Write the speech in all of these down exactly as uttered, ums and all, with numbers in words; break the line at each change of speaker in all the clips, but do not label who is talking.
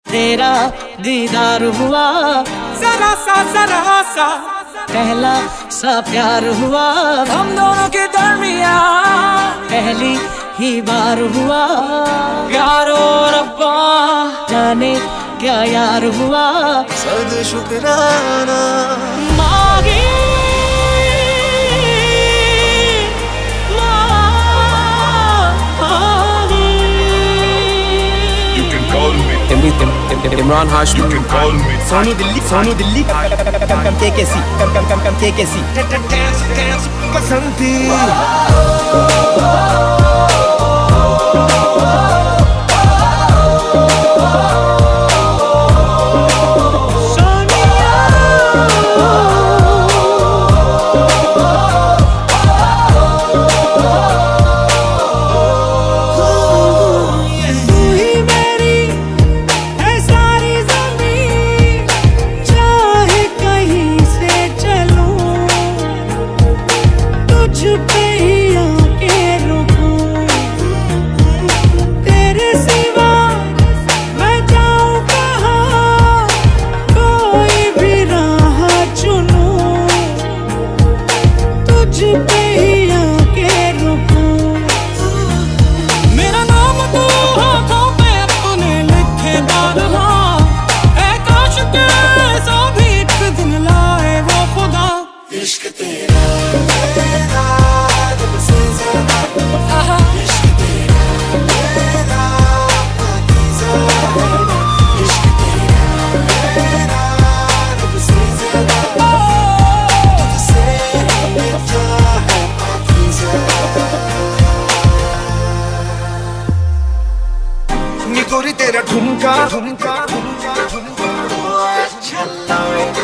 तेरा दीदार हुआ,
जरा सा जरा सा
पहला सा प्यार हुआ,
हम दोनों के दरमिया
पहली ही बार हुआ।
यारो रब्बा
जाने क्या यार हुआ,
सद शुक्राना
मांगे
इमरान हाशमी,
सोनू दिल्ली, सोनू दिल्ली, के के सी, के के सी, बसंती इश्क तेरा मेरा रब से ज़्यादा, इश्क तेरा मेरा पाकीज़ा है, इश्क तेरा मेरा रब से ज़्यादा, तुझसे मिलता है पाकीज़ा। नी गोरी तेरा ठुमका ठुमका ठुमका ठुमका अच्छा लगता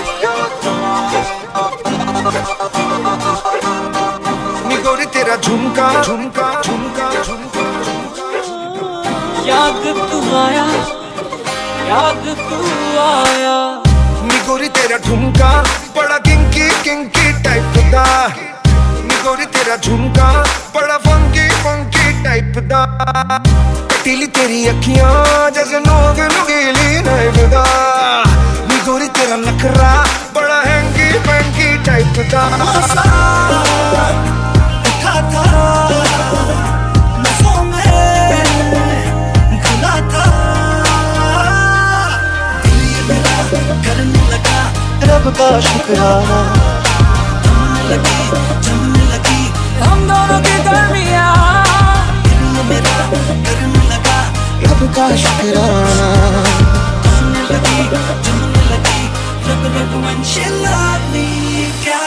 नी गोरी तेरा झुमका झुमका झुमका झुमका
याद तू आया, याद तू आया।
नी गोरी तेरा झुमका बड़ा किंकी किंकी टाइप दा, नी गोरी तेरा झुमका बड़ा फंकी फंकी टाइप दा, पतीली तेरी अखियां जैसे नोग नुकीली नाइफ दा, नी गोरी तेरा नखरा बड़ा हैंकी फैंकी टाइप दा। था था नसों में घुला था, दिल ये मेरा करने लगा रब का शुक्राना, जमने लगी जमने लगी
हम दोनों के दरमिया,
दिल ये मेरा करने लगा रब का शुक्राना, जमने लगी जमने लगी रब रब when she loved me क्या।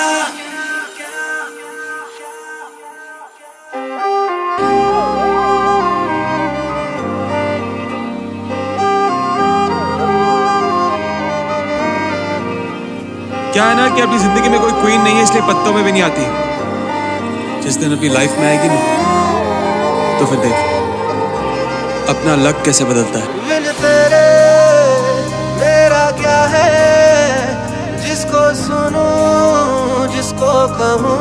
क्या है ना कि अपनी जिंदगी में कोई क्वीन नहीं है, इसलिए पत्तों में भी नहीं आती। जिस दिन अपनी लाइफ में आएगी ना, तो फिर देख अपना लक कैसे बदलता है।
बिन तेरे मेरा क्या है, जिसको सुनूं जिसको कहूँ,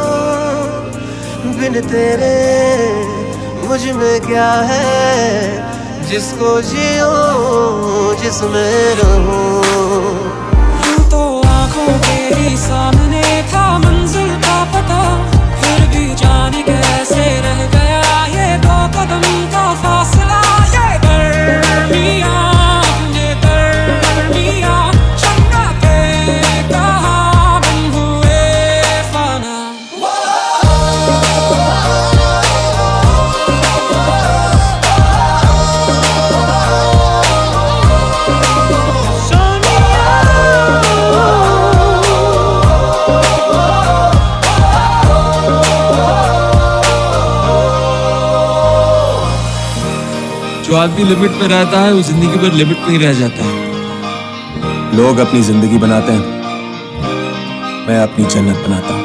बिन तेरे मुझ में क्या है, जिसको जियूं जिसमें रहूं।
तो आंखों के ही सामने था मंजिल का पता, फिर भी जाने कैसे रह गया ये दो कदम का फासला। ये गर्मियाँ ये गर्मियाँ चंगा के कहाँ बन हुए फना।
जो आदमी लिमिट में रहता है वो जिंदगी भर लिमिट में ही रह जाता है। लोग अपनी जिंदगी बनाते हैं, मैं अपनी जन्नत बनाता हूँ।